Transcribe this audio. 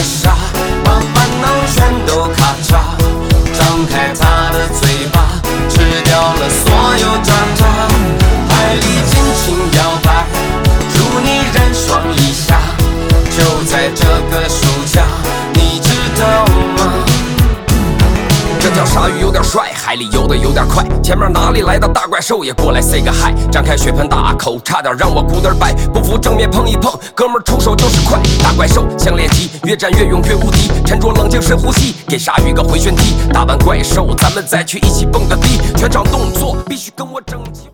沙，把烦恼全都咔嚓，张开他的嘴巴，吃掉了所有渣渣，海里尽情摇摆，祝你人爽一下，就在这个暑假，你知道吗？这条鲨鱼有点帅，海里游得有点快，前面哪里来的大怪兽也过来 say 个 hi， 张开血盆大口，差点让我骨儿白，不服正面碰一碰，哥们儿出手就是快，大怪兽像练级，越战越勇越无敌，沉着冷静深呼吸，给鲨鱼个回旋踢，打完怪兽咱们再去一起蹦个迪，全场动作必须跟我整齐。